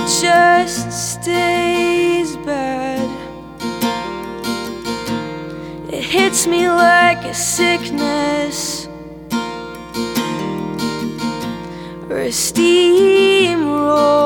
just stays bad. It hits me like a sickness or a steamroll.